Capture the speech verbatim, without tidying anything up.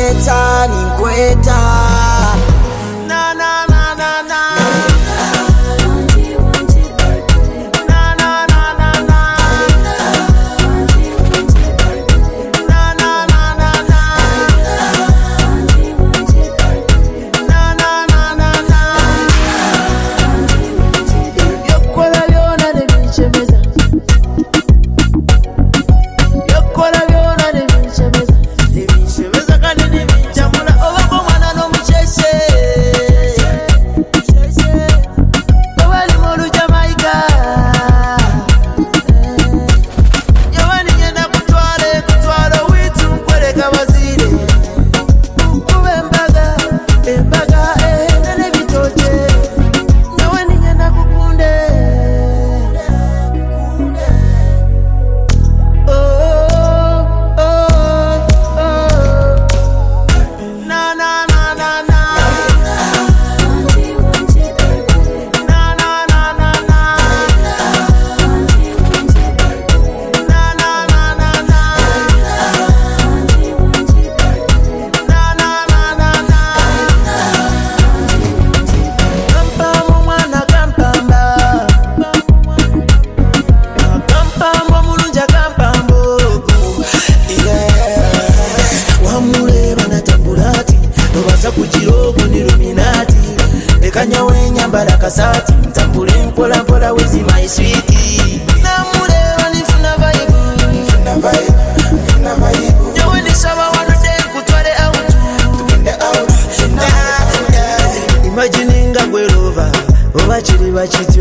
ninkweta ninkweta na na na na na Kanyawe nyambala kasati ntambule mpola mpola wezi my sweetie namuleba nifuna vibe nifuna vibe nifuna vibe nyowe nisaba wanude kutwale out tugende out imagininga gwe lova oba kiri bakiti